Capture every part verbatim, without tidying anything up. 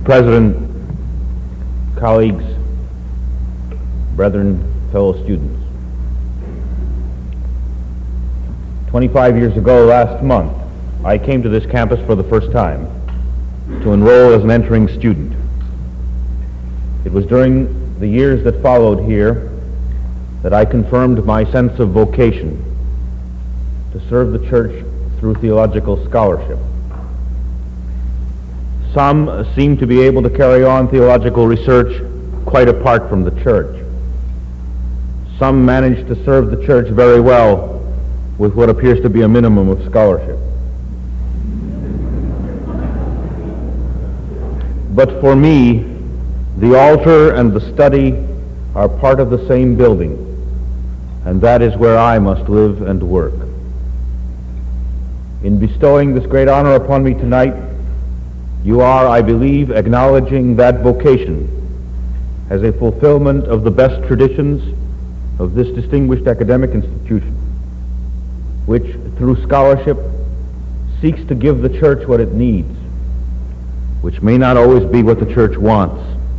Mister President, colleagues, brethren, fellow students. twenty-five years ago last month, I came to this campus for the first time to enroll as an entering student. It was during the years that followed here that I confirmed my sense of vocation to serve the church through theological scholarship. Some seem to be able to carry on theological research quite apart from the church. Some manage to serve the church very well with what appears to be a minimum of scholarship. But for me, the altar and the study are part of the same building, and that is where I must live and work. In bestowing this great honor upon me tonight, you are, I believe, acknowledging that vocation as a fulfillment of the best traditions of this distinguished academic institution, which, through scholarship, seeks to give the church what it needs, which may not always be what the church wants.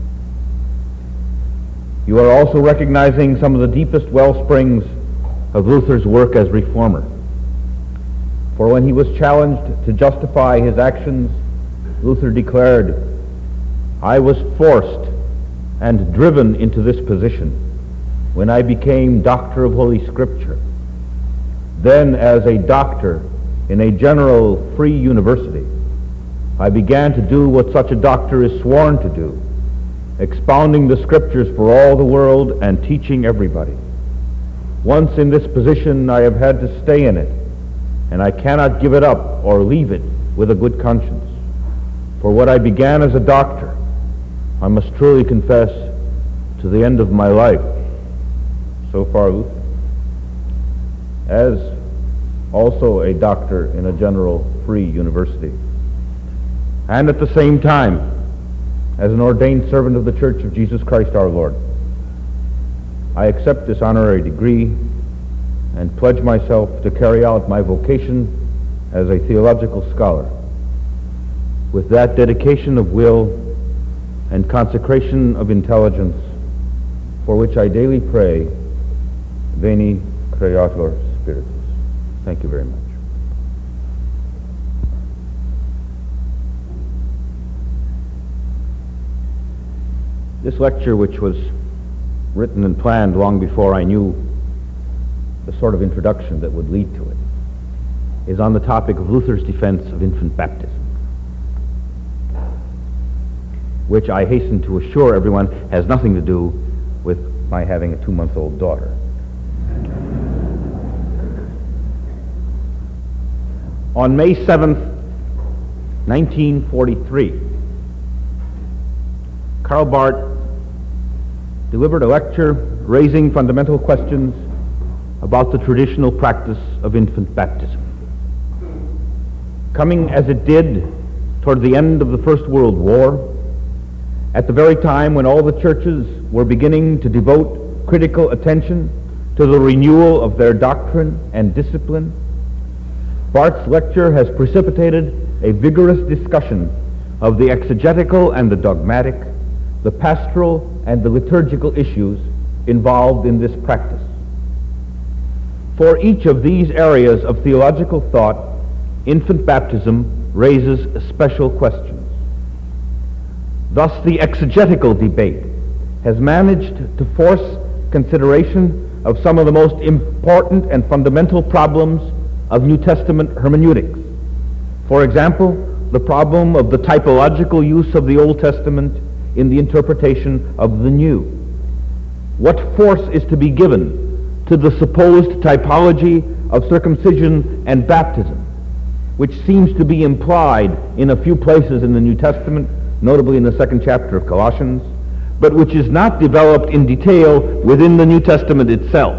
You are also recognizing some of the deepest well springs of Luther's work as reformer. For when he was challenged to justify his actions, Luther declared, "I was forced and driven into this position when I became Doctor of Holy Scripture. Then, as a doctor in a general free university, I began to do what such a doctor is sworn to do, expounding the Scriptures for all the world and teaching everybody. Once in this position, I have had to stay in it, and I cannot give it up or leave it with a good conscience. For what I began as a doctor, I must truly confess, to the end of my life." So far, Luther. As also a doctor in a general free university, and at the same time, as an ordained servant of the Church of Jesus Christ our Lord, I accept this honorary degree and pledge myself to carry out my vocation as a theological scholar with that dedication of will and consecration of intelligence for which I daily pray, Veni Creator Spiritus. Thank you very much. This lecture, which was written and planned long before I knew the sort of introduction that would lead to it, is on the topic of Luther's defense of infant baptism, which I hasten to assure everyone has nothing to do with my having a two-month-old daughter. On May seventh, nineteen forty-three, Karl Barth delivered a lecture raising fundamental questions about the traditional practice of infant baptism. Coming as it did toward the end of the First World War, at the very time when all the churches were beginning to devote critical attention to the renewal of their doctrine and discipline, Barth's lecture has precipitated a vigorous discussion of the exegetical and the dogmatic, the pastoral and the liturgical issues involved in this practice. For each of these areas of theological thought, infant baptism raises special questions. Thus, the exegetical debate has managed to force consideration of some of the most important and fundamental problems of New Testament hermeneutics. For example, the problem of the typological use of the Old Testament in the interpretation of the New. What force is to be given to the supposed typology of circumcision and baptism, which seems to be implied in a few places in the New Testament, notably in the second chapter of Colossians, but which is not developed in detail within the New Testament itself?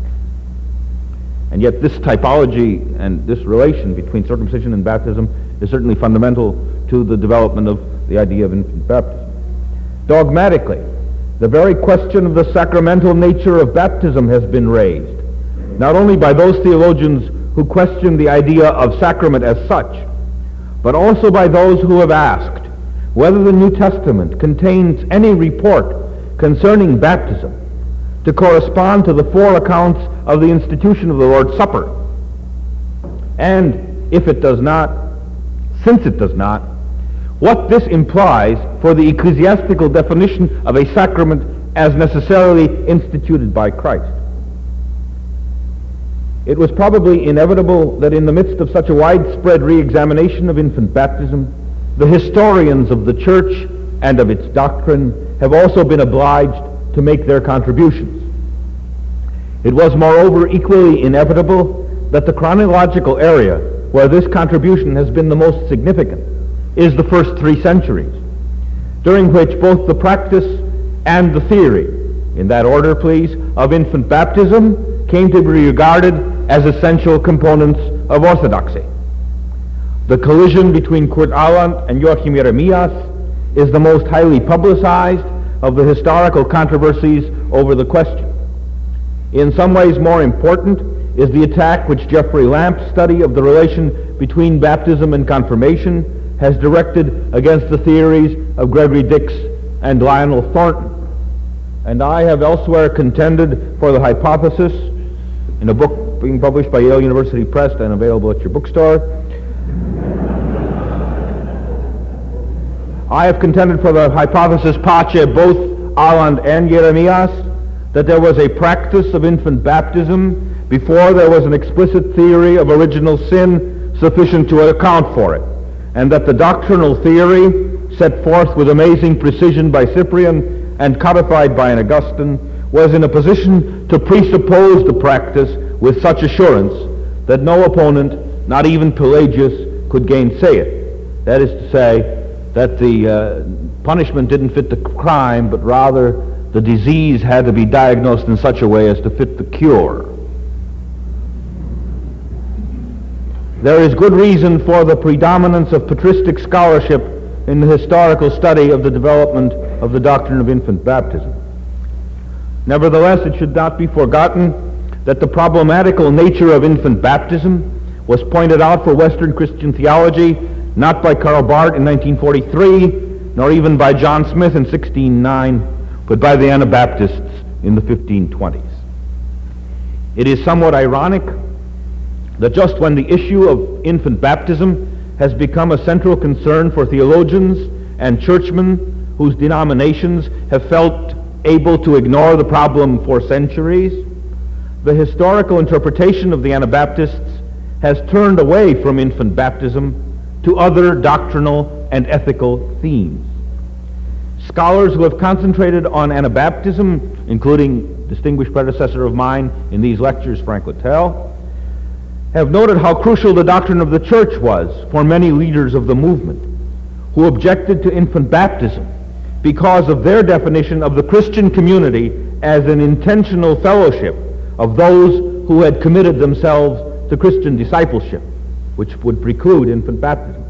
And yet this typology and this relation between circumcision and baptism is certainly fundamental to the development of the idea of infant baptism. Dogmatically, the very question of the sacramental nature of baptism has been raised, not only by those theologians who question the idea of sacrament as such, but also by those who have asked whether the New Testament contains any report concerning baptism to correspond to the four accounts of the institution of the Lord's Supper. And if it does not, since it does not, what this implies for the ecclesiastical definition of a sacrament as necessarily instituted by Christ. It was probably inevitable that in the midst of such a widespread re-examination of infant baptism, the historians of the Church and of its doctrine have also been obliged to make their contributions. It was, moreover, equally inevitable that the chronological area where this contribution has been the most significant is the first three centuries, during which both the practice and the theory, in that order please, of infant baptism came to be regarded as essential components of orthodoxy. The collision between Kurt Aland and Joachim Jeremias is the most highly publicized of the historical controversies over the question. In some ways more important is the attack which Geoffrey Lamp's study of the relation between baptism and confirmation has directed against the theories of Gregory Dix and Lionel Thornton. And I have elsewhere contended for the hypothesis, in a book being published by Yale University Press and available at your bookstore, I have contended for the hypothesis pace both Aland and Jeremias that there was a practice of infant baptism before there was an explicit theory of original sin sufficient to account for it, and that the doctrinal theory, set forth with amazing precision by Cyprian and codified by an Augustine, was in a position to presuppose the practice with such assurance that no opponent, not even Pelagius, could gainsay it. That is to say, that the uh, punishment didn't fit the crime, but rather the disease had to be diagnosed in such a way as to fit the cure. There is good reason for the predominance of patristic scholarship in the historical study of the development of the doctrine of infant baptism. Nevertheless, it should not be forgotten that the problematical nature of infant baptism was pointed out for Western Christian theology not by Karl Barth in nineteen forty-three, nor even by John Smith in sixteen oh nine, but by the Anabaptists in the fifteen twenties. It is somewhat ironic that just when the issue of infant baptism has become a central concern for theologians and churchmen whose denominations have felt able to ignore the problem for centuries, the historical interpretation of the Anabaptists has turned away from infant baptism to other doctrinal and ethical themes. Scholars who have concentrated on Anabaptism, including distinguished predecessor of mine in these lectures, Frank Littell, have noted how crucial the doctrine of the Church was for many leaders of the movement who objected to infant baptism because of their definition of the Christian community as an intentional fellowship of those who had committed themselves to Christian discipleship, which would preclude infant baptism.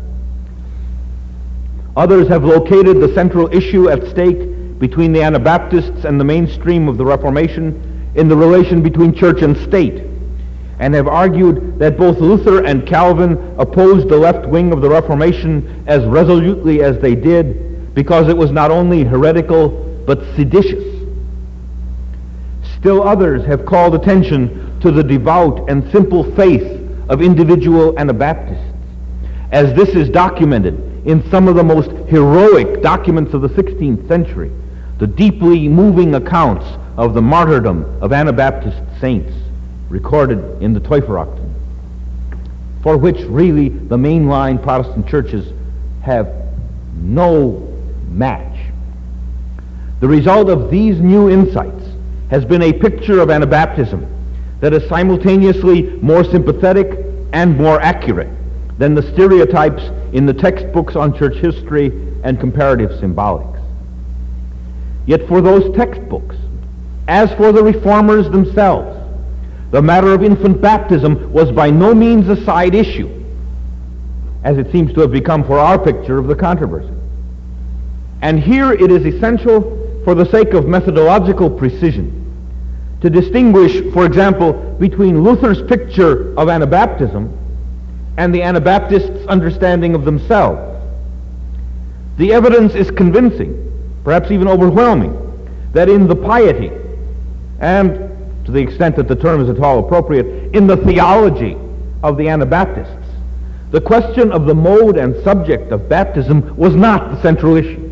Others have located the central issue at stake between the Anabaptists and the mainstream of the Reformation in the relation between church and state, and have argued that both Luther and Calvin opposed the left wing of the Reformation as resolutely as they did because it was not only heretical but seditious. Still others have called attention to the devout and simple faith of individual Anabaptists, as this is documented in some of the most heroic documents of the sixteenth century, the deeply moving accounts of the martyrdom of Anabaptist saints recorded in the Täuferakten, for which really the mainline Protestant churches have no match. The result of these new insights has been a picture of Anabaptism that is simultaneously more sympathetic and more accurate than the stereotypes in the textbooks on church history and comparative symbolics. Yet for those textbooks, as for the reformers themselves, the matter of infant baptism was by no means a side issue, as it seems to have become for our picture of the controversy. And here it is essential, for the sake of methodological precision, to distinguish, for example, between Luther's picture of Anabaptism and the Anabaptists' understanding of themselves. The evidence is convincing, perhaps even overwhelming, that in the piety, and to the extent that the term is at all appropriate, in the theology of the Anabaptists, the question of the mode and subject of baptism was not the central issue.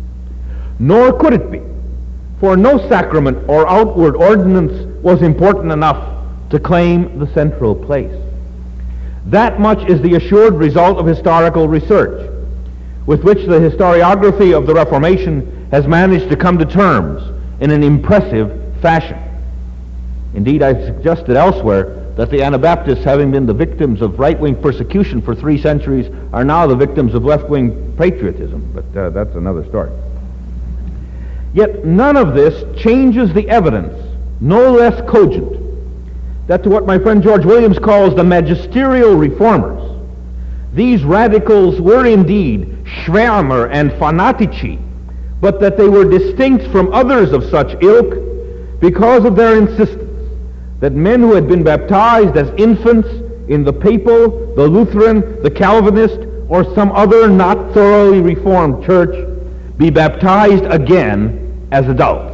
Nor could it be, for no sacrament or outward ordinance was important enough to claim the central place. That much is the assured result of historical research, with which the historiography of the Reformation has managed to come to terms in an impressive fashion. Indeed, I've suggested elsewhere that the Anabaptists, having been the victims of right-wing persecution for three centuries, are now the victims of left-wing patriotism, but uh, that's another story. Yet none of this changes the evidence, no less cogent, that to what my friend George Williams calls the magisterial reformers, these radicals were indeed Schwärmer and Fanatici, but that they were distinct from others of such ilk because of their insistence that men who had been baptized as infants in the Papal, the Lutheran, the Calvinist, or some other not thoroughly reformed church be baptized again as adults.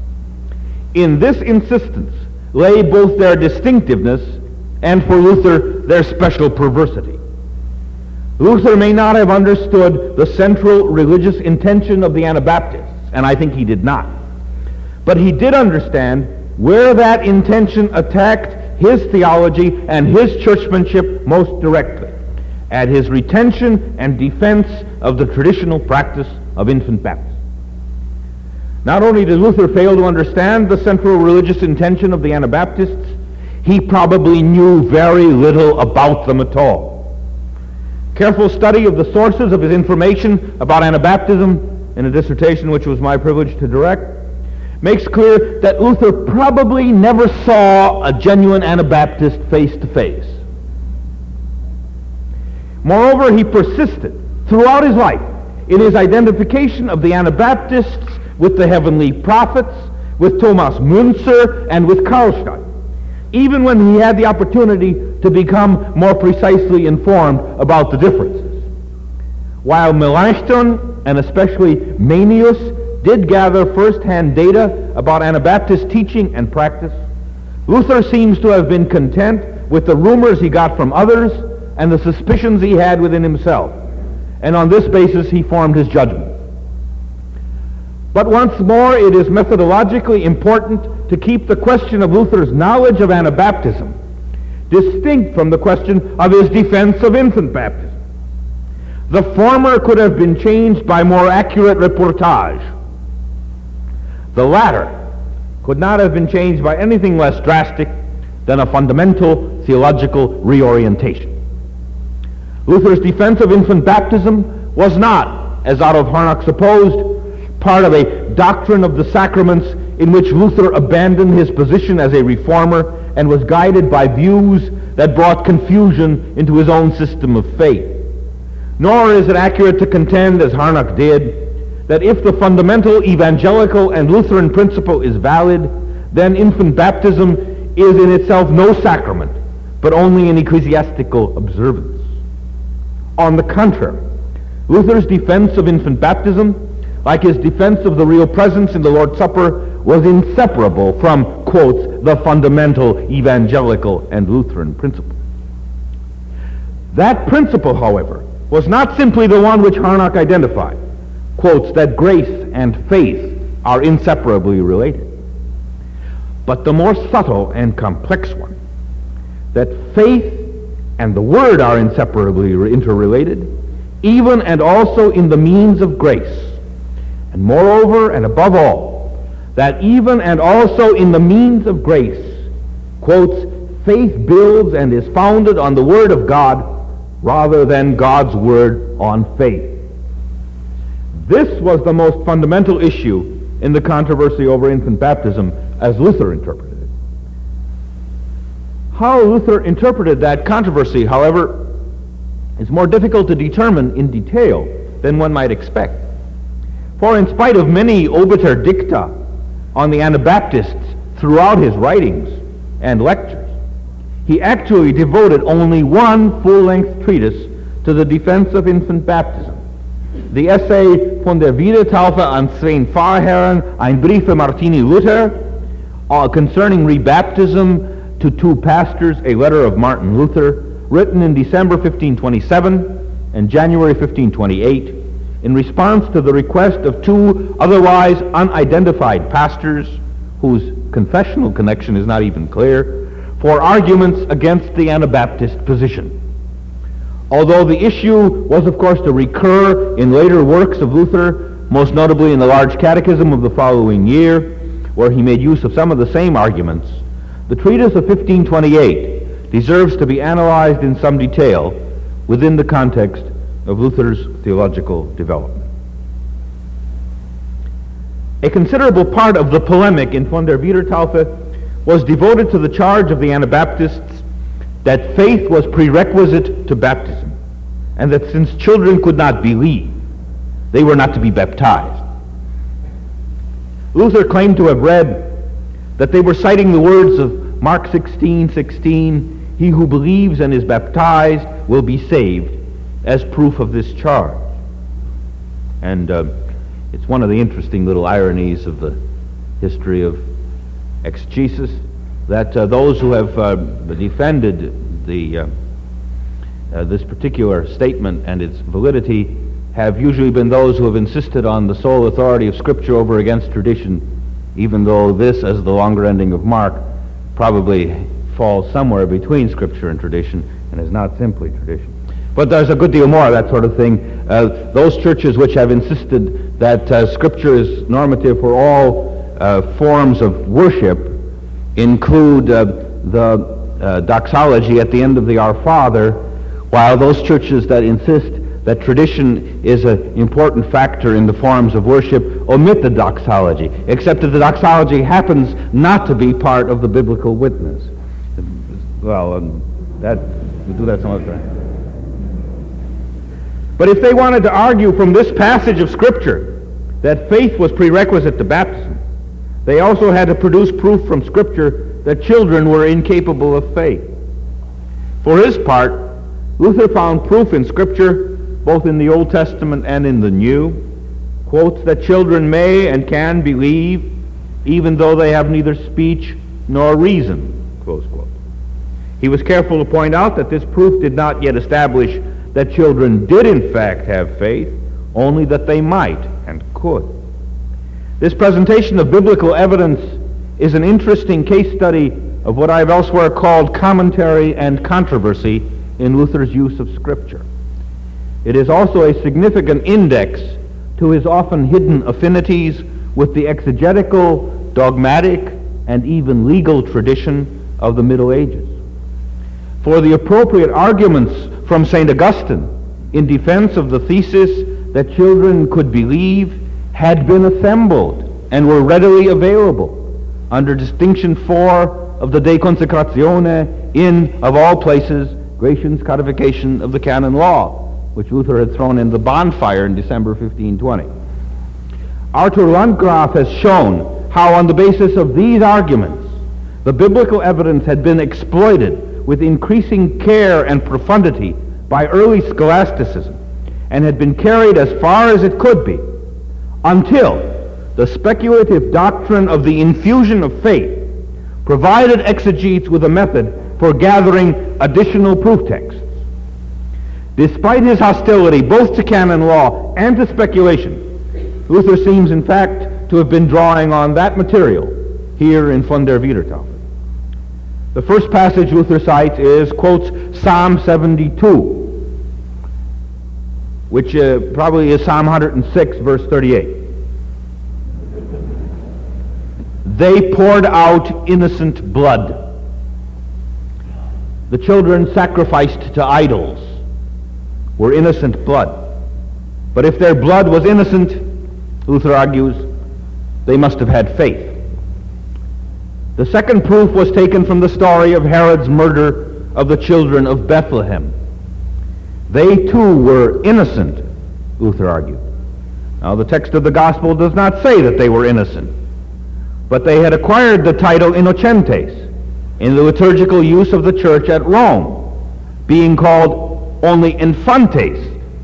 In this insistence lay both their distinctiveness and, for Luther, their special perversity. Luther may not have understood the central religious intention of the Anabaptists, and I think he did not. But he did understand where that intention attacked his theology and his churchmanship most directly, at his retention and defense of the traditional practice of infant baptism. Not only did Luther fail to understand the central religious intention of the Anabaptists, he probably knew very little about them at all. Careful study of the sources of his information about Anabaptism in a dissertation which was my privilege to direct makes clear that Luther probably never saw a genuine Anabaptist face to face. Moreover, he persisted throughout his life in his identification of the Anabaptists with the heavenly prophets, with Thomas Müntzer, and with Karlstadt, even when he had the opportunity to become more precisely informed about the differences. While Melanchthon, and especially Manius, did gather first-hand data about Anabaptist teaching and practice, Luther seems to have been content with the rumors he got from others and the suspicions he had within himself, and on this basis he formed his judgment. But once more, it is methodologically important to keep the question of Luther's knowledge of Anabaptism distinct from the question of his defense of infant baptism. The former could have been changed by more accurate reportage. The latter could not have been changed by anything less drastic than a fundamental theological reorientation. Luther's defense of infant baptism was not, as Otto of Harnack supposed, part of a doctrine of the sacraments in which Luther abandoned his position as a reformer and was guided by views that brought confusion into his own system of faith. Nor is it accurate to contend, as Harnack did, that if the fundamental evangelical and Lutheran principle is valid, then infant baptism is in itself no sacrament, but only an ecclesiastical observance. On the contrary, Luther's defense of infant baptism, like his defense of the real presence in the Lord's Supper, was inseparable from, quotes, the fundamental evangelical and Lutheran principle. That principle, however, was not simply the one which Harnack identified, quotes, that grace and faith are inseparably related, but the more subtle and complex one, that faith and the Word are inseparably interrelated, even and also in the means of grace. And moreover, and above all, that even and also in the means of grace, quotes, faith builds and is founded on the Word of God rather than God's Word on faith. This was the most fundamental issue in the controversy over infant baptism as Luther interpreted it. How Luther interpreted that controversy, however, is more difficult to determine in detail than one might expect. For in spite of many obiter dicta on the Anabaptists throughout his writings and lectures, he actually devoted only one full-length treatise to the defense of infant baptism, the essay Von der Wiedertaufe an zwei Pfarrherren, ein Brief für Martini Luther, uh, concerning rebaptism to two pastors, a letter of Martin Luther, written in December fifteen twenty-seven and January fifteen twenty-eight, in response to the request of two otherwise unidentified pastors, whose confessional connection is not even clear, for arguments against the Anabaptist position. Although the issue was, of course, to recur in later works of Luther, most notably in the Large Catechism of the following year, where he made use of some of the same arguments, the treatise of fifteen twenty-eight deserves to be analyzed in some detail within the context of Luther's theological development. A considerable part of the polemic in Von der Wiedertaufe was devoted to the charge of the Anabaptists that faith was prerequisite to baptism, and that since children could not believe, they were not to be baptized. Luther claimed to have read that they were citing the words of Mark sixteen sixteen, "He who believes and is baptized will be saved," as proof of this charge. And uh, it's one of the interesting little ironies of the history of exegesis that uh, those who have uh, defended the uh, uh, this particular statement and its validity have usually been those who have insisted on the sole authority of Scripture over against tradition, even though this, as the longer ending of Mark, probably falls somewhere between Scripture and tradition and is not simply tradition. But there's a good deal more of that sort of thing. Uh, those churches which have insisted that uh, Scripture is normative for all uh, forms of worship include uh, the uh, doxology at the end of the Our Father, while those churches that insist that tradition is an important factor in the forms of worship omit the doxology, except that the doxology happens not to be part of the biblical witness. Well, um, that we'll do that some other time. But if they wanted to argue from this passage of Scripture that faith was prerequisite to baptism, they also had to produce proof from Scripture that children were incapable of faith. For his part, Luther found proof in Scripture, both in the Old Testament and in the New, quotes that children may and can believe even though they have neither speech nor reason, close quote. He was careful to point out that this proof did not yet establish that children did in fact have faith, only that they might and could. This presentation of biblical evidence is an interesting case study of what I've elsewhere called commentary and controversy in Luther's use of Scripture. It is also a significant index to his often hidden affinities with the exegetical, dogmatic, and even legal tradition of the Middle Ages. For the appropriate arguments from Saint Augustine in defense of the thesis that children could believe had been assembled and were readily available under distinction four of the De Consecratione in, of all places, Gratian's codification of the canon law, which Luther had thrown in the bonfire in December fifteen twenty. Arthur Landgraf has shown how on the basis of these arguments, the biblical evidence had been exploited with increasing care and profundity by early scholasticism, and had been carried as far as it could be, until the speculative doctrine of the infusion of faith provided exegetes with a method for gathering additional proof texts. Despite his hostility both to canon law and to speculation, Luther seems in fact to have been drawing on that material here in Von der Wiedertaufe. The first passage Luther cites is, quotes, Psalm seventy-two, which uh, probably is Psalm one hundred six, verse thirty-eight. They poured out innocent blood. The children sacrificed to idols were innocent blood. But if their blood was innocent, Luther argues, they must have had faith. The second proof was taken from the story of Herod's murder of the children of Bethlehem. They too were innocent, Luther argued. Now the text of the gospel does not say that they were innocent, but they had acquired the title innocentes in the liturgical use of the church at Rome, being called only infantes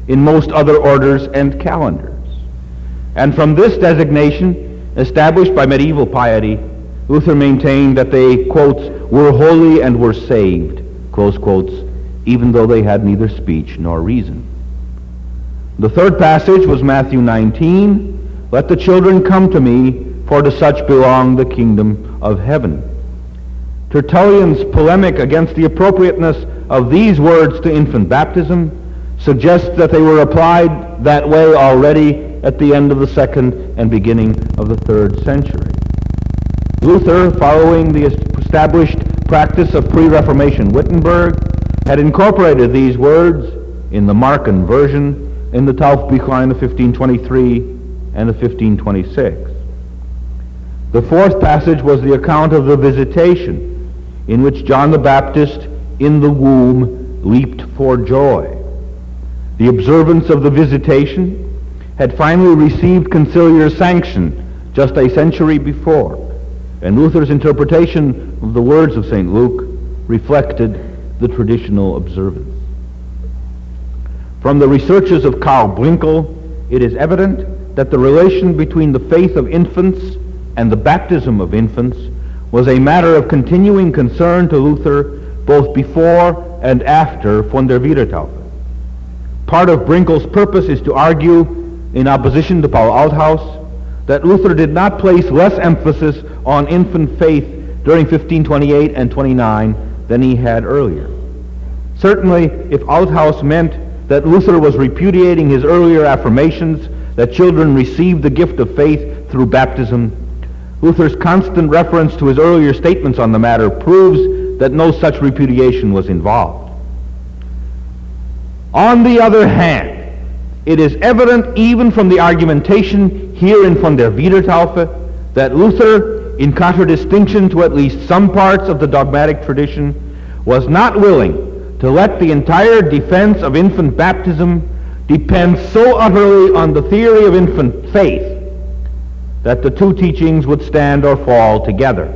in most other orders and calendars. And from this designation, established by medieval piety, Luther maintained that they, quotes, were holy and were saved, close quotes, even though they had neither speech nor reason. The third passage was Matthew nineteen, let the children come to me, for to such belong the kingdom of heaven. Tertullian's polemic against the appropriateness of these words to infant baptism suggests that they were applied that way already at the end of the second and beginning of the third century. Luther, following the established practice of pre-Reformation Wittenberg, had incorporated these words in the Markan version in the Taufbüchlein of fifteen twenty-three and of fifteen twenty-six. The fourth passage was the account of the visitation, in which John the Baptist in the womb leaped for joy. The observance of the visitation had finally received conciliar sanction just a century before, and Luther's interpretation of the words of Saint Luke reflected the traditional observance. From the researches of Karl Brinkel, it is evident that the relation between the faith of infants and the baptism of infants was a matter of continuing concern to Luther both before and after von der Wiedertaufe. Part of Brinkel's purpose is to argue, in opposition to Paul Althaus, that Luther did not place less emphasis on infant faith during fifteen twenty-eight and twenty-nine than he had earlier. Certainly, if Althaus meant that Luther was repudiating his earlier affirmations that children receive the gift of faith through baptism, Luther's constant reference to his earlier statements on the matter proves that no such repudiation was involved. On the other hand, it is evident even from the argumentation here in von der Wiedertaufe that Luther, in contradistinction to at least some parts of the dogmatic tradition, was not willing to let the entire defense of infant baptism depend so utterly on the theory of infant faith that the two teachings would stand or fall together.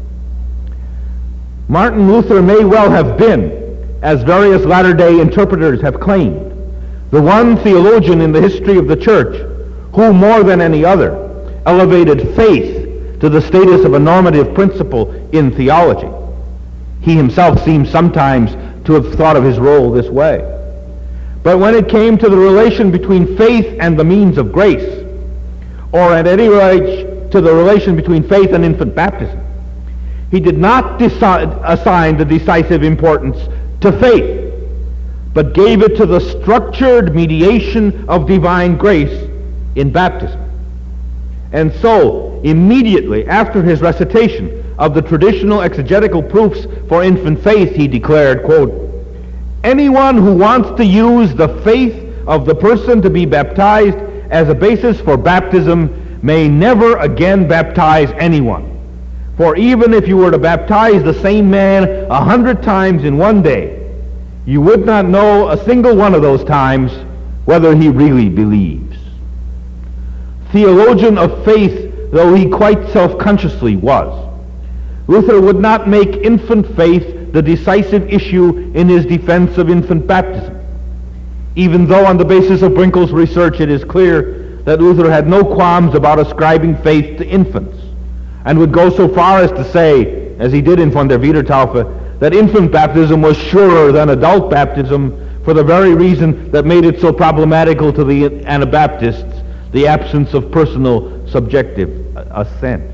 Martin Luther may well have been, as various latter-day interpreters have claimed, the one theologian in the history of the Church who, more than any other, elevated faith to the status of a normative principle in theology. He himself seems sometimes to have thought of his role this way. But when it came to the relation between faith and the means of grace, or at any rate to the relation between faith and infant baptism, he did not decide, assign the decisive importance to faith, but gave it to the structured mediation of divine grace in baptism. And so, immediately after his recitation of the traditional exegetical proofs for infant faith, he declared, quote, anyone who wants to use the faith of the person to be baptized as a basis for baptism may never again baptize anyone. For even if you were to baptize the same man a hundred times in one day, you would not know a single one of those times whether he really believes. Theologian of faith though he quite self-consciously was, Luther would not make infant faith the decisive issue in his defense of infant baptism, even though on the basis of Brinkel's research it is clear that Luther had no qualms about ascribing faith to infants, and would go so far as to say, as he did in von der Wiedertaufe, that infant baptism was surer than adult baptism for the very reason that made it so problematical to the Anabaptists, the absence of personal subjective assent.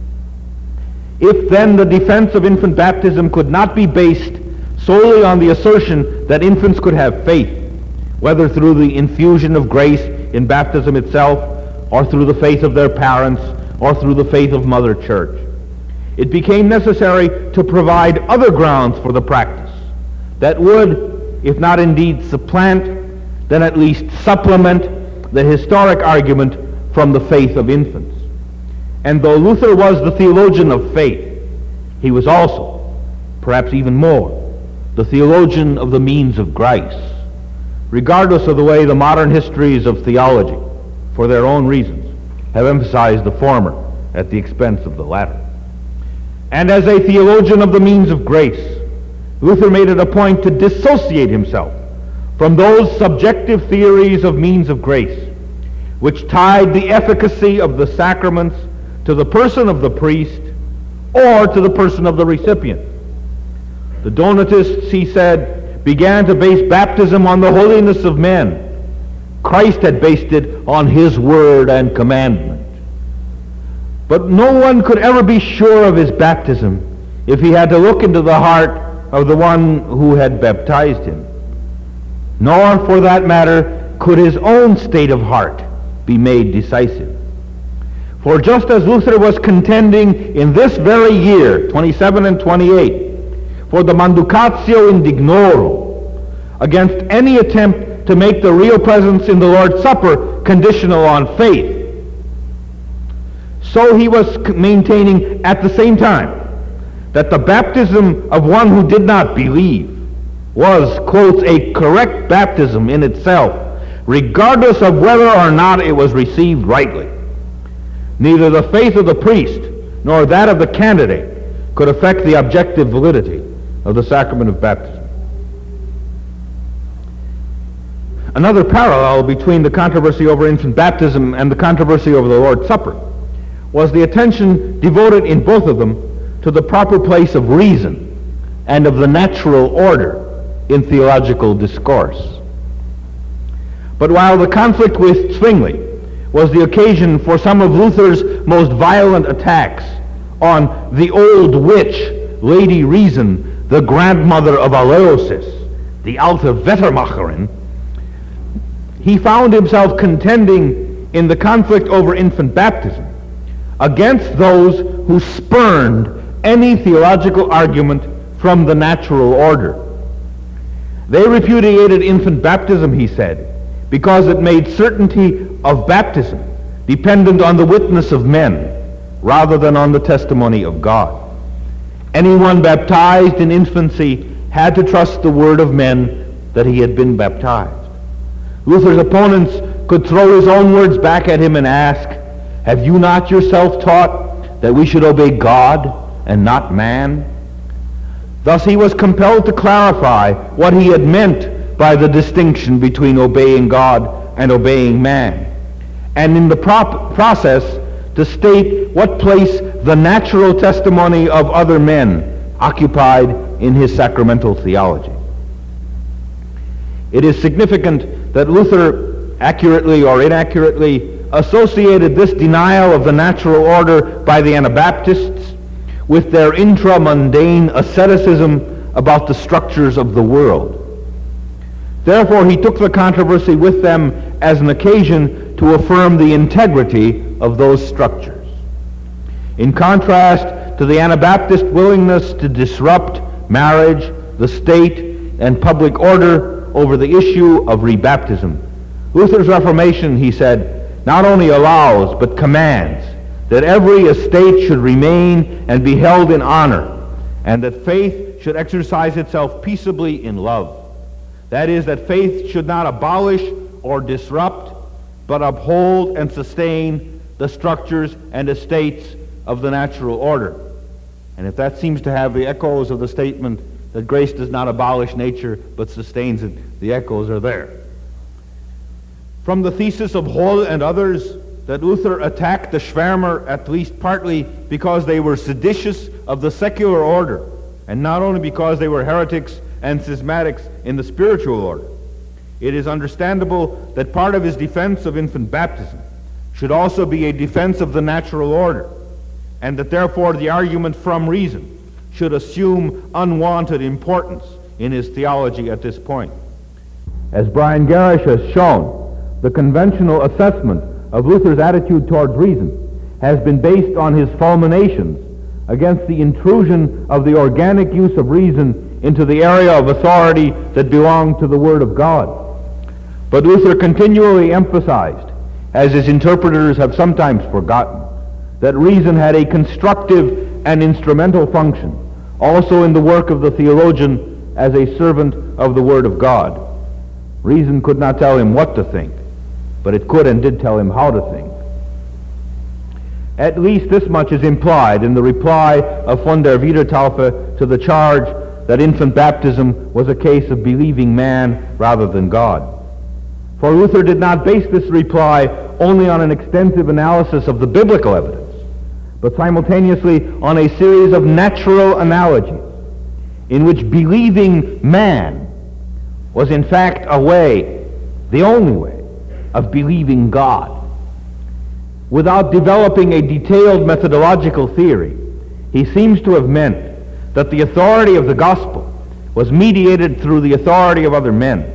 If then the defense of infant baptism could not be based solely on the assertion that infants could have faith, whether through the infusion of grace in baptism itself, or through the faith of their parents, or through the faith of Mother Church, it became necessary to provide other grounds for the practice that would, if not indeed supplant, then at least supplement the historic argument from the faith of infants. And though Luther was the theologian of faith, he was also, perhaps even more, the theologian of the means of grace, regardless of the way the modern histories of theology, for their own reasons, have emphasized the former at the expense of the latter. And as a theologian of the means of grace, Luther made it a point to dissociate himself from those subjective theories of means of grace, which tied the efficacy of the sacraments to the person of the priest or to the person of the recipient. The Donatists, he said, began to base baptism on the holiness of men. Christ had based it on his word and commandment. But no one could ever be sure of his baptism if he had to look into the heart of the one who had baptized him. Nor, for that matter, could his own state of heart be made decisive. For just as Luther was contending in this very year, twenty-seven and twenty-eight, for the manducatio indignorum, against any attempt to make the real presence in the Lord's Supper conditional on faith, so he was maintaining at the same time that the baptism of one who did not believe was, quotes, a correct baptism in itself, regardless of whether or not it was received rightly. Neither the faith of the priest nor that of the candidate could affect the objective validity of the sacrament of baptism. Another parallel between the controversy over infant baptism and the controversy over the Lord's Supper was the attention devoted in both of them to the proper place of reason and of the natural order in theological discourse. But while the conflict with Zwingli was the occasion for some of Luther's most violent attacks on the old witch, Lady Reason, the grandmother of Aloysius, the Alte Wettermacherin, he found himself contending in the conflict over infant baptism against those who spurned any theological argument from the natural order. They repudiated infant baptism, he said, because it made certainty of baptism dependent on the witness of men rather than on the testimony of God. Anyone baptized in infancy had to trust the word of men that he had been baptized. Luther's opponents could throw his own words back at him and ask, "Have you not yourself taught that we should obey God and not man?" Thus he was compelled to clarify what he had meant by the distinction between obeying God and obeying man, and in the prop- process to state what place the natural testimony of other men occupied in his sacramental theology. It is significant that Luther, accurately or inaccurately, associated this denial of the natural order by the Anabaptists with their intra-mundane asceticism about the structures of the world. Therefore, he took the controversy with them as an occasion to affirm the integrity of those structures. In contrast to the Anabaptist willingness to disrupt marriage, the state, and public order over the issue of rebaptism, Luther's Reformation, he said, not only allows but commands that every estate should remain and be held in honor, and that faith should exercise itself peaceably in love. That is, that faith should not abolish or disrupt, but uphold and sustain the structures and estates of the natural order. And if that seems to have the echoes of the statement that grace does not abolish nature but sustains it, the echoes are there. From the thesis of Holl and others that Luther attacked the Schwärmer at least partly because they were seditious of the secular order, and not only because they were heretics and schismatics in the spiritual order, it is understandable that part of his defense of infant baptism should also be a defense of the natural order, and that therefore the argument from reason should assume unwanted importance in his theology at this point. As Brian Garish has shown, the conventional assessment of Luther's attitude towards reason has been based on his fulminations against the intrusion of the organic use of reason into the area of authority that belonged to the Word of God. But Luther continually emphasized, as his interpreters have sometimes forgotten, that reason had a constructive and instrumental function, also in the work of the theologian as a servant of the Word of God. Reason could not tell him what to think, but it could and did tell him how to think. At least this much is implied in the reply of von der Wiedertaufe to the charge that infant baptism was a case of believing man rather than God. For Luther did not base this reply only on an extensive analysis of the biblical evidence, but simultaneously on a series of natural analogies in which believing man was in fact a way, the only way, of believing God. Without developing a detailed methodological theory, he seems to have meant that the authority of the gospel was mediated through the authority of other men,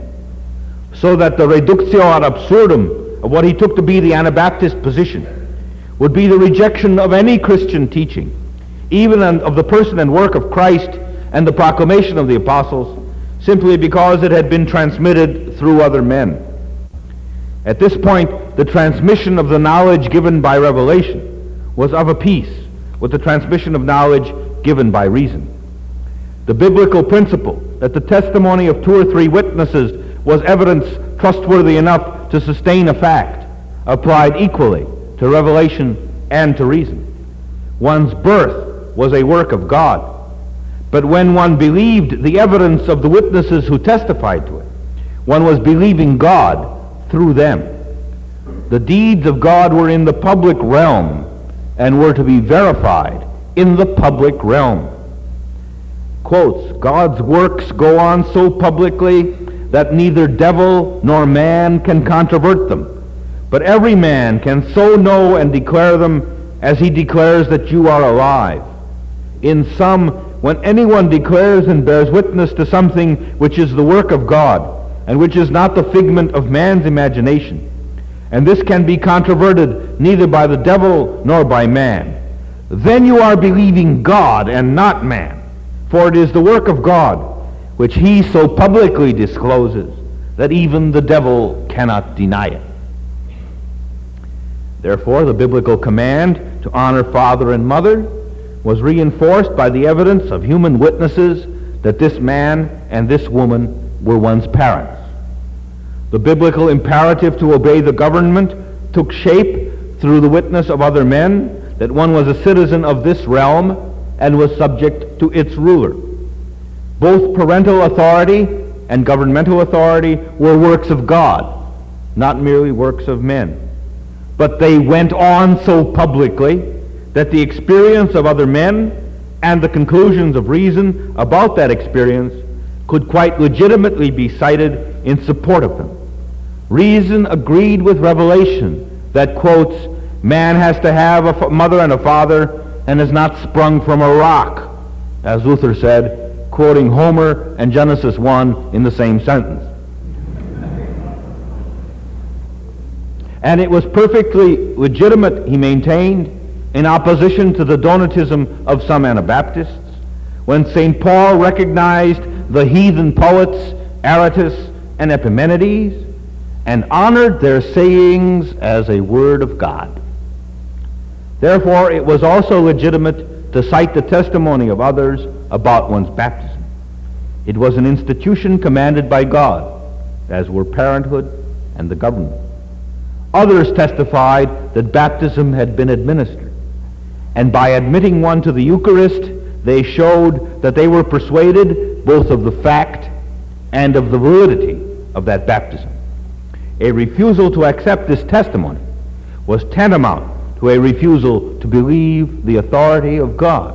so that the reductio ad absurdum of what he took to be the Anabaptist position would be the rejection of any Christian teaching, even of the person and work of Christ and the proclamation of the apostles, simply because it had been transmitted through other men. At this point, the transmission of the knowledge given by revelation was of a piece with the transmission of knowledge given by reason. The biblical principle that the testimony of two or three witnesses was evidence trustworthy enough to sustain a fact applied equally to revelation and to reason. One's birth was a work of God, but when one believed the evidence of the witnesses who testified to it, one was believing God through them. The deeds of God were in the public realm and were to be verified in the public realm. Quotes, God's works go on so publicly that neither devil nor man can controvert them, but every man can so know and declare them as he declares that you are alive. In sum, when anyone declares and bears witness to something which is the work of God, and which is not the figment of man's imagination, and this can be controverted neither by the devil nor by man, then you are believing God and not man, for it is the work of God which he so publicly discloses that even the devil cannot deny it. Therefore, the biblical command to honor father and mother was reinforced by the evidence of human witnesses that this man and this woman were one's parents. The biblical imperative to obey the government took shape through the witness of other men that one was a citizen of this realm and was subject to its ruler. Both parental authority and governmental authority were works of God, not merely works of men. But they went on so publicly that the experience of other men and the conclusions of reason about that experience could quite legitimately be cited in support of them. Reason agreed with revelation that, quotes, man has to have a f- mother and a father and is not sprung from a rock, as Luther said, quoting Homer and Genesis one in the same sentence. And it was perfectly legitimate, he maintained, in opposition to the Donatism of some Anabaptists, when Saint Paul recognized the heathen poets Aratus and Epimenides and honored their sayings as a word of God. Therefore, it was also legitimate to cite the testimony of others about one's baptism. It was an institution commanded by God, as were parenthood and the government. Others testified that baptism had been administered, and by admitting one to the Eucharist, they showed that they were persuaded both of the fact and of the validity of that baptism. A refusal to accept this testimony was tantamount to a refusal to believe the authority of God.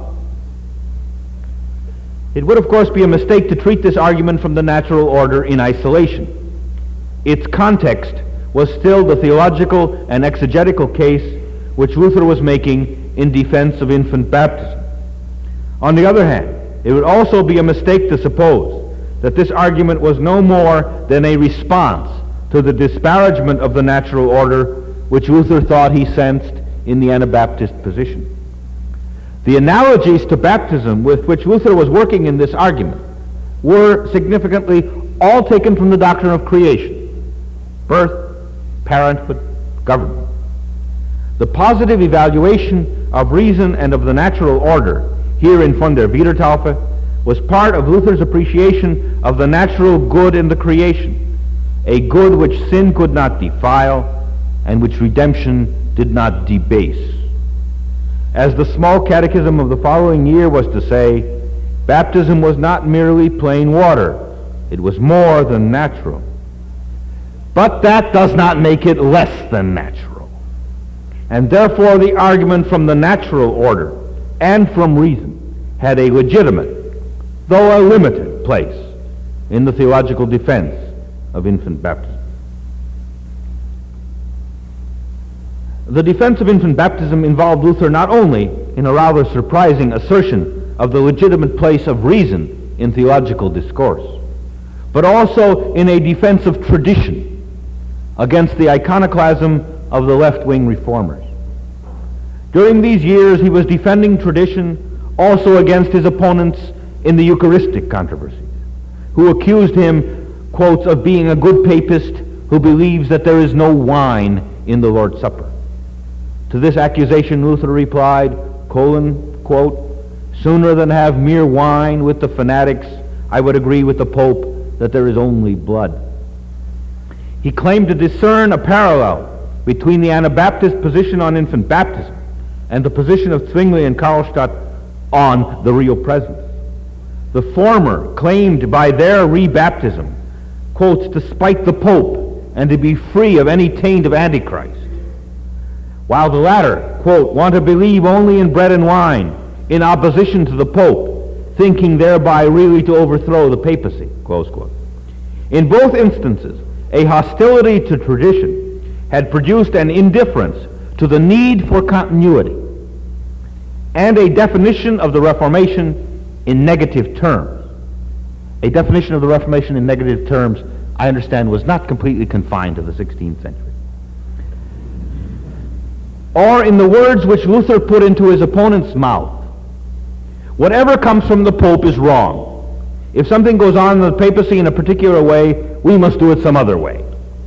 It would, of course, be a mistake to treat this argument from the natural order in isolation. Its context was still the theological and exegetical case which Luther was making in defense of infant baptism. On the other hand, it would also be a mistake to suppose that this argument was no more than a response to the disparagement of the natural order which Luther thought he sensed in the Anabaptist position. The analogies to baptism with which Luther was working in this argument were significantly all taken from the doctrine of creation: birth, parenthood, government. The positive evaluation of reason and of the natural order here in Von der Wiedertaufe was part of Luther's appreciation of the natural good in the creation, a good which sin could not defile and which redemption did not debase. As the small catechism of the following year was to say, Baptism was not merely plain water. It was more than natural. But that does not make it less than natural. And therefore the argument from the natural order and from reason had a legitimate, though a limited, place in the theological defense of infant baptism. The defense of infant baptism involved Luther not only in a rather surprising assertion of the legitimate place of reason in theological discourse, but also in a defense of tradition against the iconoclasm of the left-wing reformers. During these years, he was defending tradition also against his opponents in the Eucharistic controversies, who accused him, quotes, of being a good papist who believes that there is no wine in the Lord's Supper. To this accusation, Luther replied, colon, quote, sooner than have mere wine with the fanatics, I would agree with the Pope that there is only blood. He claimed to discern a parallel between the Anabaptist position on infant baptism and the position of Zwingli and Karlstadt on the real presence. The former claimed by their rebaptism, quotes, to spite the Pope and to be free of any taint of Antichrist, while the latter, quote, want to believe only in bread and wine in opposition to the Pope, thinking thereby really to overthrow the papacy, close quote. In both instances, a hostility to tradition had produced an indifference to the need for continuity and a definition of the Reformation in negative terms. A definition of the Reformation in negative terms, I understand, was not completely confined to the sixteenth century. Or in the words which Luther put into his opponent's mouth, whatever comes from the Pope is wrong. If something goes on in the papacy in a particular way, we must do it some other way.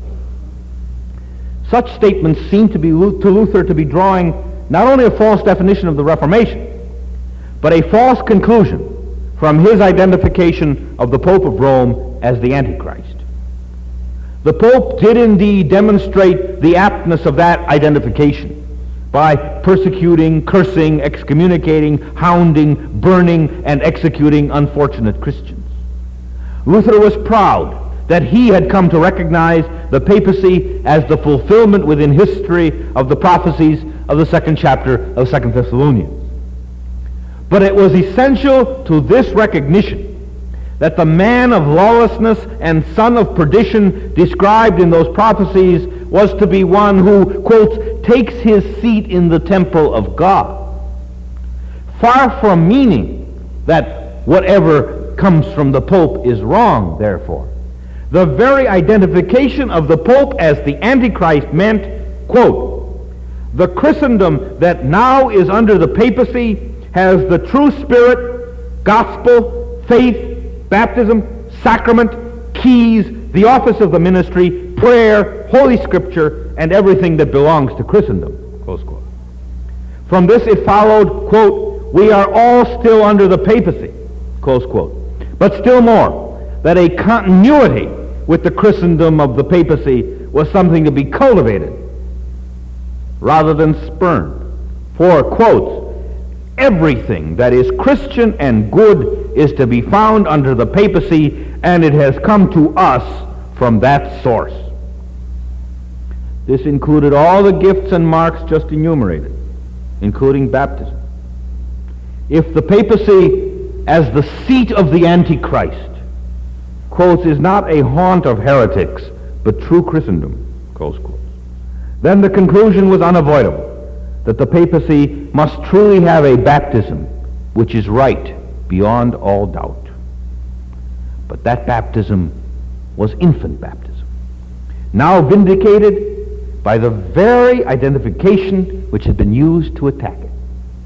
Such statements seem to be to Luther to be drawing not only a false definition of the Reformation, but a false conclusion from his identification of the Pope of Rome as the Antichrist. The Pope did indeed demonstrate the aptness of that identification by persecuting, cursing, excommunicating, hounding, burning, and executing unfortunate Christians. Luther was proud that he had come to recognize the papacy as the fulfillment within history of the prophecies of the second chapter of Second Thessalonians. But it was essential to this recognition that the man of lawlessness and son of perdition described in those prophecies was to be one who, quote, takes his seat in the temple of God. Far from meaning that whatever comes from the Pope is wrong, therefore, the very identification of the Pope as the Antichrist meant, quote, the Christendom that now is under the papacy has the true spirit, gospel, faith, baptism, sacrament, keys, the office of the ministry, prayer, Holy Scripture, and everything that belongs to Christendom, close quote. From this it followed, quote, we are all still under the papacy, close quote. But still more, that a continuity with the Christendom of the papacy was something to be cultivated rather than spurned. For, quotes, everything that is Christian and good is to be found under the papacy, and it has come to us from that source. This included all the gifts and marks just enumerated, including baptism. If the papacy as the seat of the Antichrist, quotes, is not a haunt of heretics, but true Christendom, close quotes, then the conclusion was unavoidable, that the papacy must truly have a baptism which is right beyond all doubt. But that baptism was infant baptism, now vindicated by the very identification which had been used to attack it.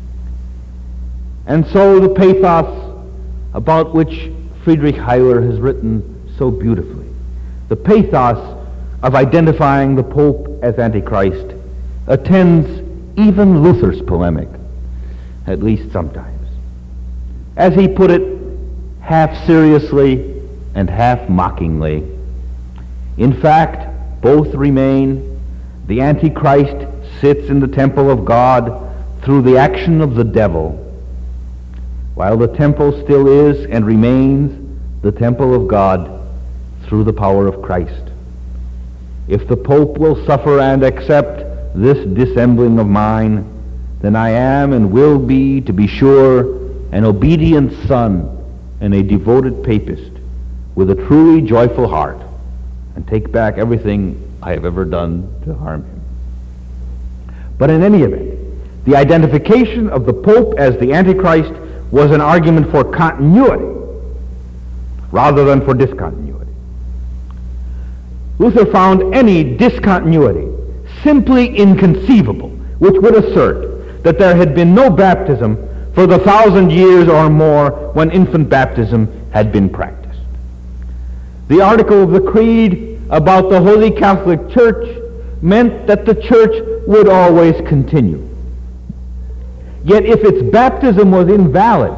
And so the pathos about which Friedrich Heiler has written so beautifully, the pathos of identifying the Pope as Antichrist, attends even Luther's polemic, at least sometimes. As he put it, half seriously and half mockingly, in fact, both remain. The Antichrist sits in the temple of God through the action of the devil, while the temple still is and remains the temple of God through the power of Christ. If the Pope will suffer and accept this dissembling of mine, then I am and will be, to be sure, an obedient son and a devoted papist with a truly joyful heart, and take back everything I have ever done to harm him. But in any event, the identification of the Pope as the Antichrist was an argument for continuity rather than for discontinuity. Luther found any discontinuity simply inconceivable, which would assert that there had been no baptism for the thousand years or more when infant baptism had been practiced. The article of the Creed about the Holy Catholic Church meant that the Church would always continue. Yet if its baptism was invalid,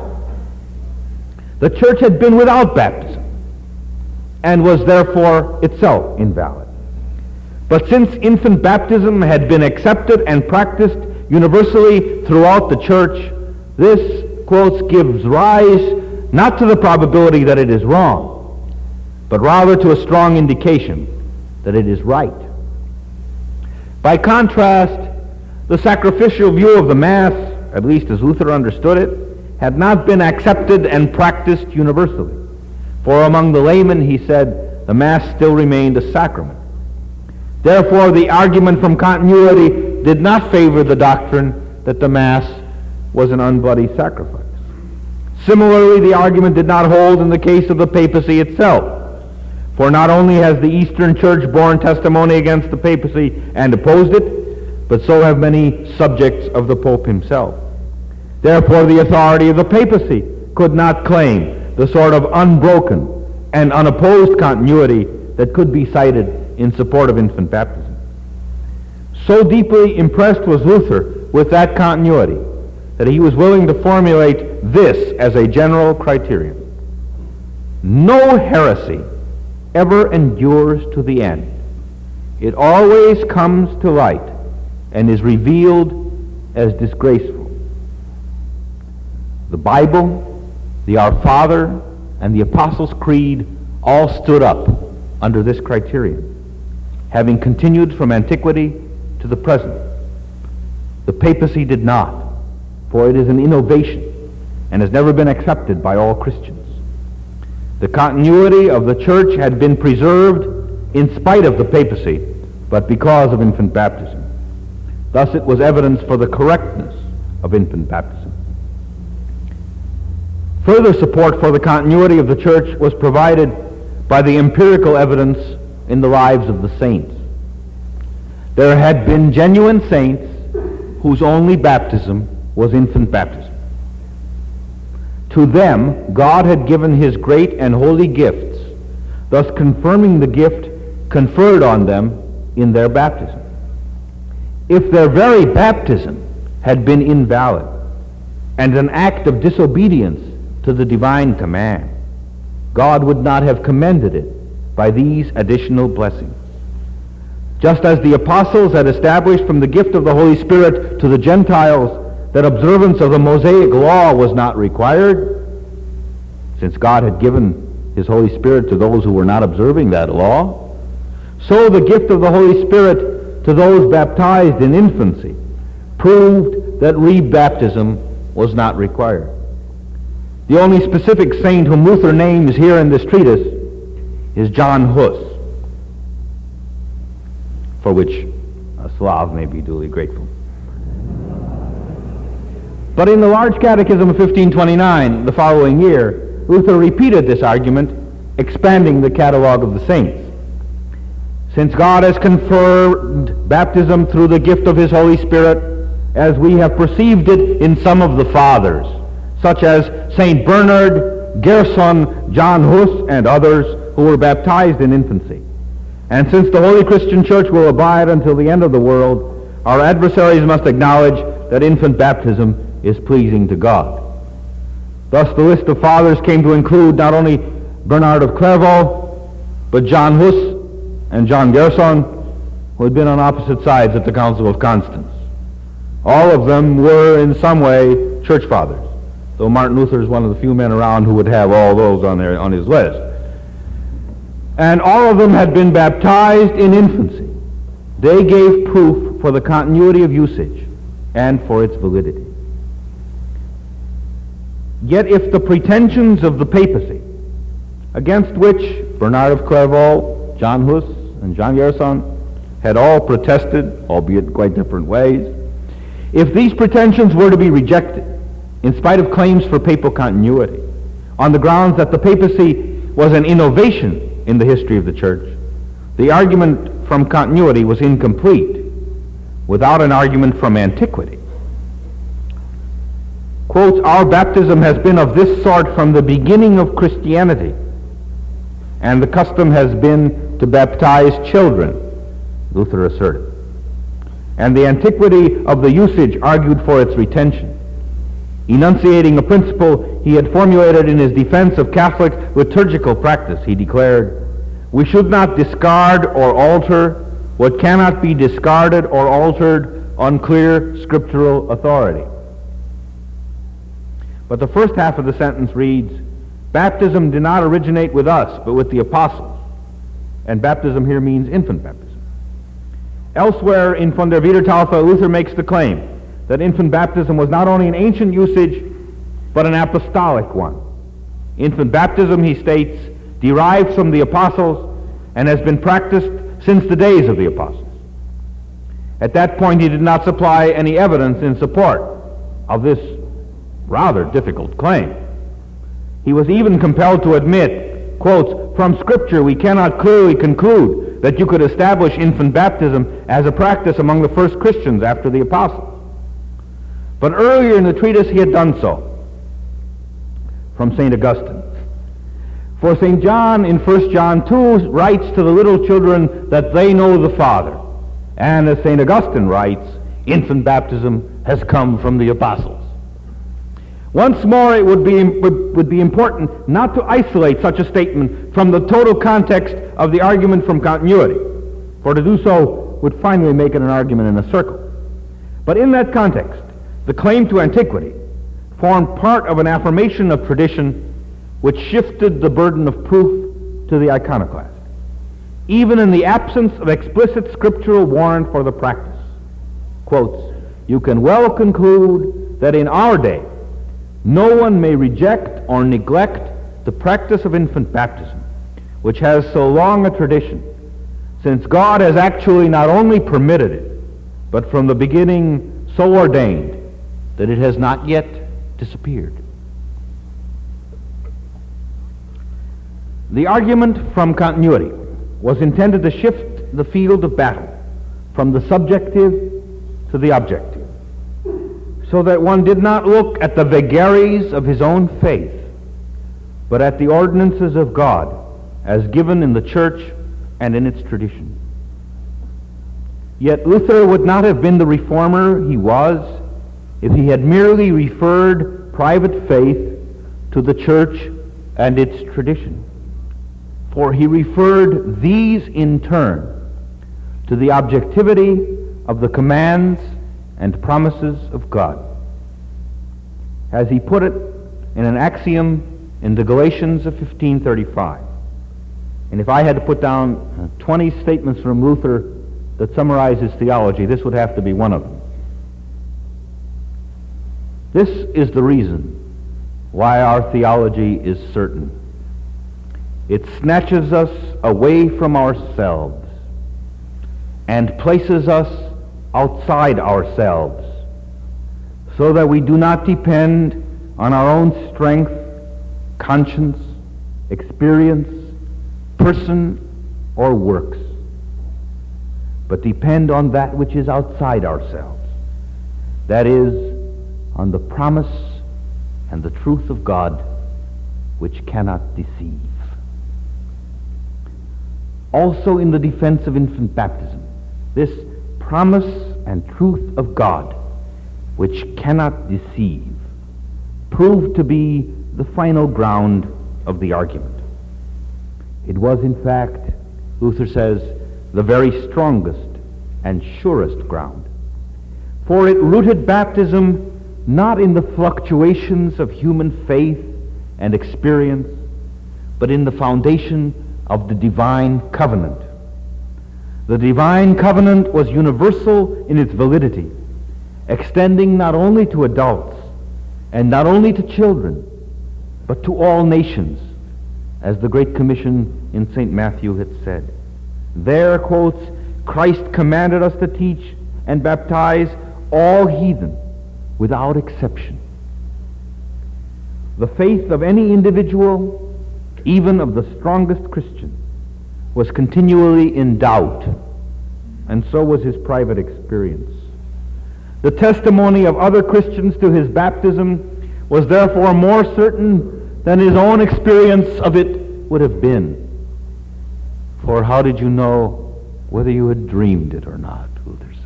the Church had been without baptism and was therefore itself invalid. But since infant baptism had been accepted and practiced universally throughout the Church, this, quotes, gives rise not to the probability that it is wrong, but rather to a strong indication that it is right. By contrast, the sacrificial view of the Mass, at least as Luther understood it, had not been accepted and practiced universally. For among the laymen, he said, the Mass still remained a sacrament. Therefore, the argument from continuity did not favor the doctrine that the Mass was an unbloody sacrifice. Similarly, the argument did not hold in the case of the papacy itself. For not only has the Eastern Church borne testimony against the papacy and opposed it, but so have many subjects of the Pope himself. Therefore, the authority of the papacy could not claim the sort of unbroken and unopposed continuity that could be cited in support of infant baptism. So deeply impressed was Luther with that continuity that he was willing to formulate this as a general criterion. No heresy ever endures to the end. It always comes to light and is revealed as disgraceful. The Bible, the Our Father, and the Apostles' Creed all stood up under this criterion, having continued from antiquity to the present. The papacy did not, for it is an innovation and has never been accepted by all Christians. The continuity of the Church had been preserved in spite of the papacy, but because of infant baptism. Thus it was evidence for the correctness of infant baptism. Further support for the continuity of the Church was provided by the empirical evidence in the lives of the saints. There had been genuine saints whose only baptism was infant baptism. To them, God had given his great and holy gifts, thus confirming the gift conferred on them in their baptism. If their very baptism had been invalid and an act of disobedience to the divine command, God would not have commended it by these additional blessings. Just as the apostles had established from the gift of the Holy Spirit to the Gentiles that observance of the Mosaic law was not required, since God had given his Holy Spirit to those who were not observing that law, so the gift of the Holy Spirit to those baptized in infancy proved that rebaptism was not required. The only specific saint whom Luther names here in this treatise is John Hus, for which a Slav may be duly grateful. But in the Large Catechism of fifteen twenty-nine, the following year, Luther repeated this argument, expanding the catalogue of the saints. Since God has confirmed baptism through the gift of his Holy Spirit, as we have perceived it in some of the fathers, such as Saint Bernard, Gerson, John Hus, and others who were baptized in infancy. And since the Holy Christian Church will abide until the end of the world, our adversaries must acknowledge that infant baptism is pleasing to God. Thus the list of fathers came to include not only Bernard of Clairvaux, but John Hus and John Gerson, who had been on opposite sides at the Council of Constance. All of them were in some way church fathers, though Martin Luther is one of the few men around who would have all those on, their, on his list. And all of them had been baptized in infancy. They gave proof for the continuity of usage and for its validity. Yet if the pretensions of the papacy, against which Bernard of Clairvaux, John Hus, and Jean Gerson had all protested, albeit in quite different ways, if these pretensions were to be rejected, in spite of claims for papal continuity, on the grounds that the papacy was an innovation in the history of the Church, the argument from continuity was incomplete without an argument from antiquity. Quotes, our baptism has been of this sort from the beginning of Christianity, and the custom has been to baptize children, Luther asserted. And the antiquity of the usage argued for its retention. Enunciating a principle he had formulated in his defense of Catholic liturgical practice, he declared, we should not discard or alter what cannot be discarded or altered on clear scriptural authority. But the first half of the sentence reads, baptism did not originate with us, but with the apostles. And baptism here means infant baptism. Elsewhere in Von der Wiedertaufe, Luther makes the claim that infant baptism was not only an ancient usage, but an apostolic one. Infant baptism, he states, derives from the apostles and has been practiced since the days of the apostles. At that point, he did not supply any evidence in support of this rather difficult claim. He was even compelled to admit, quotes, from Scripture we cannot clearly conclude that you could establish infant baptism as a practice among the first Christians after the apostles. But earlier in the treatise he had done so, from Saint Augustine. For Saint John in First John two writes to the little children that they know the Father. And as Saint Augustine writes, infant baptism has come from the apostles. Once more, it would be, would, would be important not to isolate such a statement from the total context of the argument from continuity, for to do so would finally make it an argument in a circle. But in that context, the claim to antiquity formed part of an affirmation of tradition which shifted the burden of proof to the iconoclast, even in the absence of explicit scriptural warrant for the practice. Quotes, you can well conclude that in our day, no one may reject or neglect the practice of infant baptism, which has so long a tradition, since God has actually not only permitted it, but from the beginning so ordained that it has not yet disappeared. The argument from continuity was intended to shift the field of battle from the subjective to the objective, so that one did not look at the vagaries of his own faith, but at the ordinances of God as given in the Church and in its tradition. Yet Luther would not have been the reformer he was if he had merely referred private faith to the Church and its tradition. For he referred these in turn to the objectivity of the commands and promises of God. As he put it in an axiom in the Galatians of fifteen thirty-five. And if I had to put down twenty statements from Luther that summarize his theology, this would have to be one of them. This is the reason why our theology is certain. It snatches us away from ourselves and places us outside ourselves, so that we do not depend on our own strength, conscience, experience, person, or works, but depend on that which is outside ourselves, that is, on the promise and the truth of God, which cannot deceive. Also in the defense of infant baptism, this promise and truth of God, which cannot deceive, proved to be the final ground of the argument. It was, in fact, Luther says, the very strongest and surest ground, for it rooted baptism not in the fluctuations of human faith and experience, but in the foundation of the divine covenant. The divine covenant was universal in its validity, extending not only to adults and not only to children, but to all nations, as the Great Commission in Saint Matthew had said. There, quotes, Christ commanded us to teach and baptize all heathen without exception. The faith of any individual, even of the strongest Christian, was continually in doubt, and so was his private experience. The testimony of other Christians to his baptism was therefore more certain than his own experience of it would have been. For how did you know whether you had dreamed it or not, Luther says.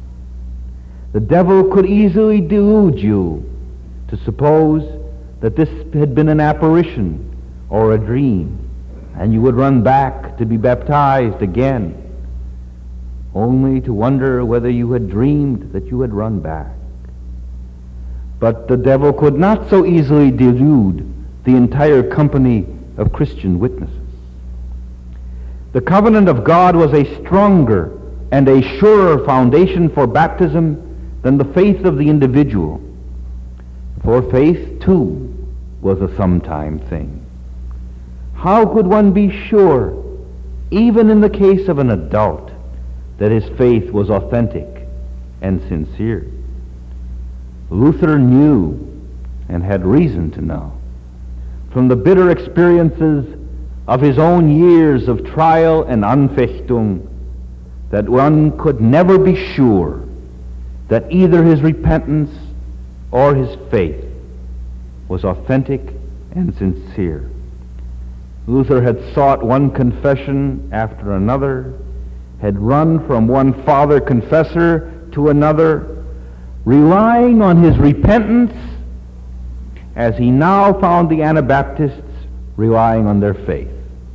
The devil could easily delude you to suppose that this had been an apparition or a dream, and you would run back to be baptized again, only to wonder whether you had dreamed that you had run back. But the devil could not so easily delude the entire company of Christian witnesses. The covenant of God was a stronger and a surer foundation for baptism than the faith of the individual, for faith too was a sometime thing. How could one be sure, even in the case of an adult, that his faith was authentic and sincere? Luther knew, and had reason to know, from the bitter experiences of his own years of trial and Anfechtung, that one could never be sure that either his repentance or his faith was authentic and sincere. Luther had sought one confession after another, had run from one father confessor to another, relying on his repentance, as he now found the Anabaptists relying on their faith,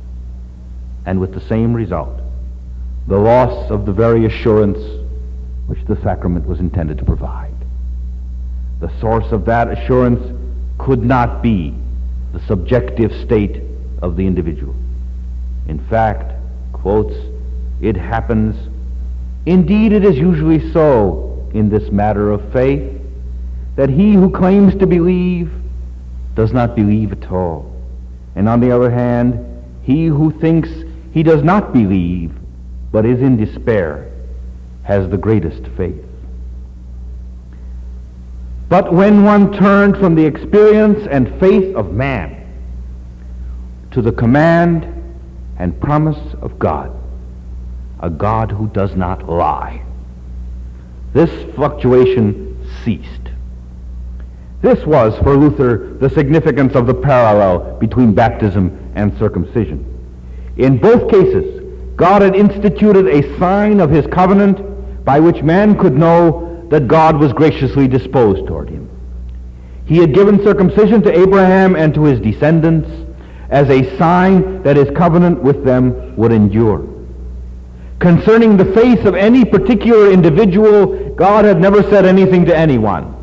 and with the same result, the loss of the very assurance which the sacrament was intended to provide. The source of that assurance could not be the subjective state of the individual. In fact, quotes, it happens, indeed it is usually so in this matter of faith, that he who claims to believe does not believe at all. And on the other hand, he who thinks he does not believe, but is in despair, has the greatest faith. But when one turned from the experience and faith of man to the command and promise of God, a God who does not lie, this fluctuation ceased. This was, for Luther, the significance of the parallel between baptism and circumcision. In both cases, God had instituted a sign of his covenant by which man could know that God was graciously disposed toward him. He had given circumcision to Abraham and to his descendants as a sign that his covenant with them would endure. Concerning the faith of any particular individual, God had never said anything to anyone,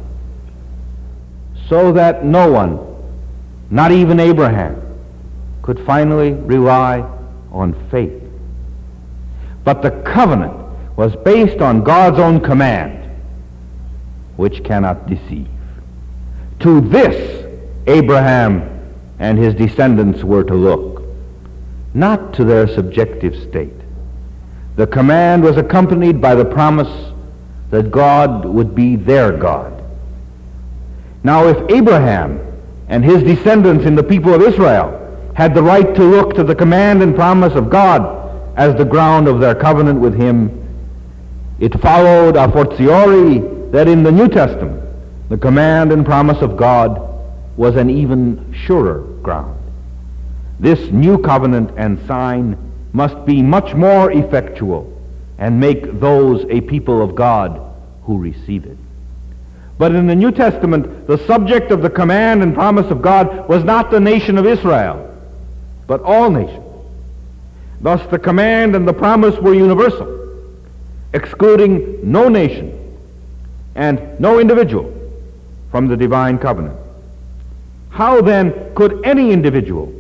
so that no one, not even Abraham, could finally rely on faith. But the covenant was based on God's own command, which cannot deceive. To this Abraham and his descendants were to look, not to their subjective state. The command was accompanied by the promise that God would be their God. Now, if Abraham and his descendants in the people of Israel had the right to look to the command and promise of God as the ground of their covenant with him, it followed a fortiori that in the New Testament, the command and promise of God was an even surer ground. This new covenant and sign must be much more effectual and make those a people of God who receive it. But in the New Testament, the subject of the command and promise of God was not the nation of Israel, but all nations. Thus the command and the promise were universal, excluding no nation and no individual, from the divine covenant. How then could any individual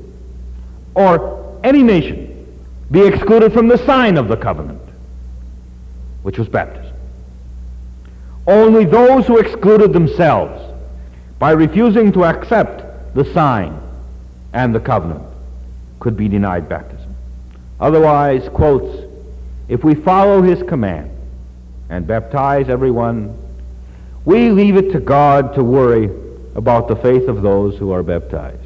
or any nation be excluded from the sign of the covenant, which was baptism? Only those who excluded themselves by refusing to accept the sign and the covenant could be denied baptism. Otherwise, quotes, if we follow his command and baptize everyone, we leave it to God to worry about the faith of those who are baptized.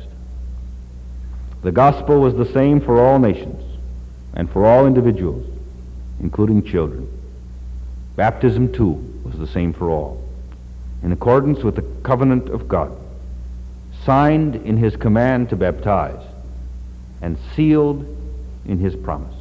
The gospel was the same for all nations and for all individuals, including children. Baptism, too, was the same for all, in accordance with the covenant of God, signed in his command to baptize, and sealed in his promise.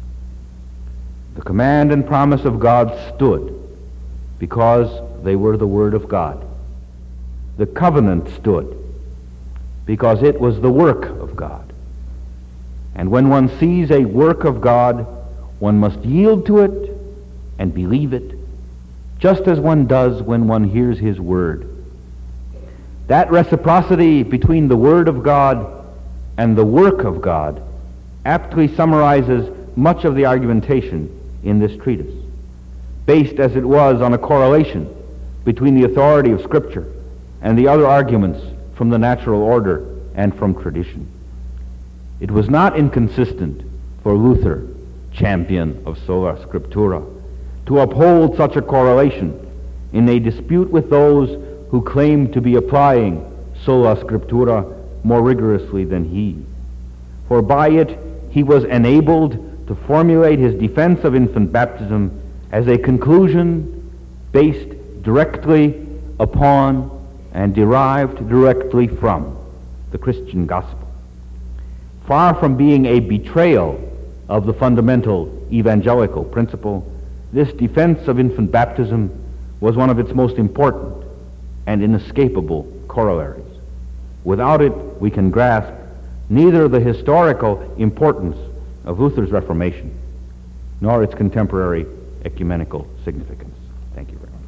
The command and promise of God stood because they were the Word of God. The covenant stood because it was the work of God. And when one sees a work of God, one must yield to it and believe it, just as one does when one hears his word. That reciprocity between the Word of God and the work of God aptly summarizes much of the argumentation in this treatise, based as it was on a correlation between the authority of Scripture and the other arguments from the natural order and from tradition. It was not inconsistent for Luther, champion of sola scriptura, to uphold such a correlation in a dispute with those who claimed to be applying sola scriptura more rigorously than he. For by it he was enabled to formulate his defense of infant baptism as a conclusion based directly upon and derived directly from the Christian gospel. Far from being a betrayal of the fundamental evangelical principle, this defense of infant baptism was one of its most important and inescapable corollaries. Without it, we can grasp neither the historical importance of Luther's Reformation nor its contemporary ecumenical significance. Thank you very much.